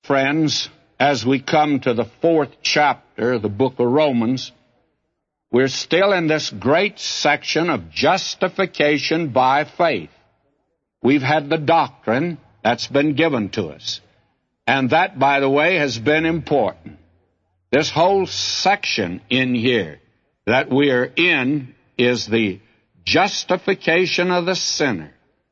Friends, as we come to the 4th chapter of the book of Romans, we're still in this great section of justification by faith. We've had the doctrine that's been given to us. And that, by the way, has been important. This whole section in here that we are in is the justification of the sinner.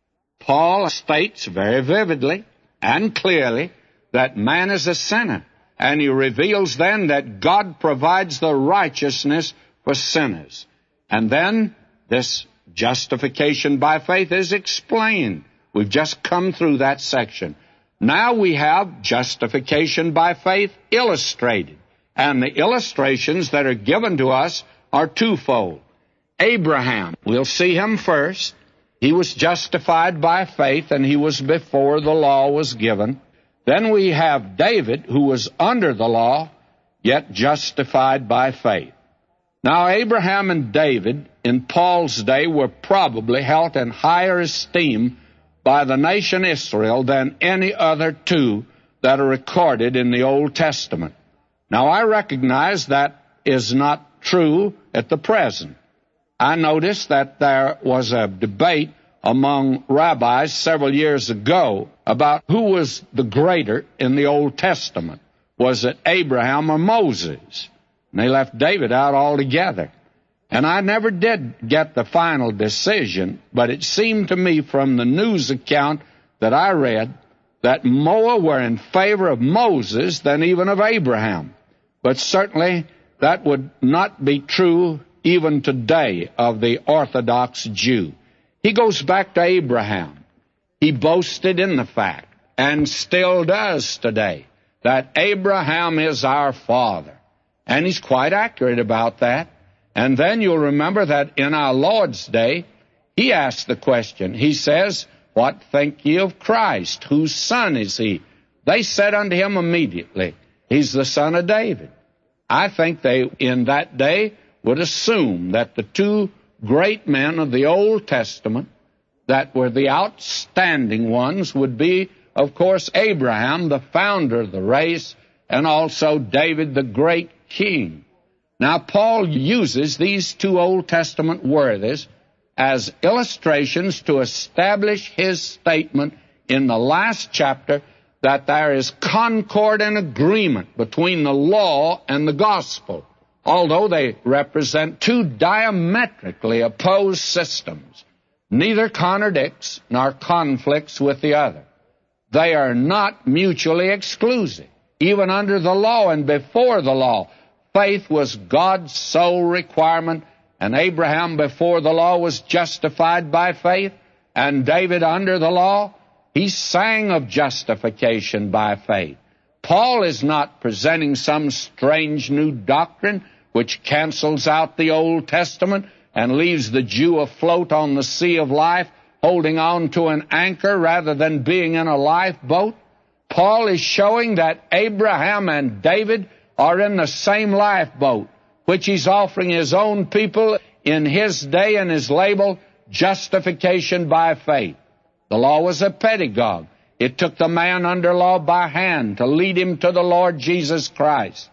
Paul states very vividly and clearly that man is a sinner, and he reveals then that God provides the righteousness for sinners. And then this justification by faith is explained. We've just come through that section. Now we have justification by faith illustrated, and the illustrations that are given to us are twofold. Abraham, we'll see him first. He was justified by faith, and he was before the law was given. Then we have David, who was under the law, yet justified by faith. Now, Abraham and David in Paul's day were probably held in higher esteem by the nation Israel than any other two that are recorded in the Old Testament. Now, I recognize that is not true at the present. I noticed that there was a debate among rabbis several years ago about who was the greater in the Old Testament. Was it Abraham or Moses? And they left David out altogether. And I never did get the final decision, but it seemed to me from the news account that I read that more were in favor of Moses than even of Abraham. But certainly that would not be true even today of the Orthodox Jew. He goes back to Abraham. He boasted in the fact, and still does today, that Abraham is our father. And he's quite accurate about that. And then you'll remember that in our Lord's day, he asked the question. He says, "What think ye of Christ? Whose son is he?" They said unto him immediately, "He's the son of David." I think they, in that day, would assume that the two great men of the Old Testament that were the outstanding ones would be, of course, Abraham, the founder of the race, and also David, the great king. Now, Paul uses these two Old Testament worthies as illustrations to establish his statement in the last chapter that there is concord and agreement between the law and the gospel, although they represent two diametrically opposed systems. Neither contradicts nor conflicts with the other. They are not mutually exclusive. Even under the law and before the law, faith was God's sole requirement, and Abraham before the law was justified by faith, and David under the law, he sang of justification by faith. Paul is not presenting some strange new doctrine which cancels out the Old Testament and leaves the Jew afloat on the sea of life, holding on to an anchor rather than being in a lifeboat. Paul is showing that Abraham and David are in the same lifeboat, which he's offering his own people in his day and is labeled justification by faith. The law was a pedagogue. It took the man under law by hand to lead him to the Lord Jesus Christ.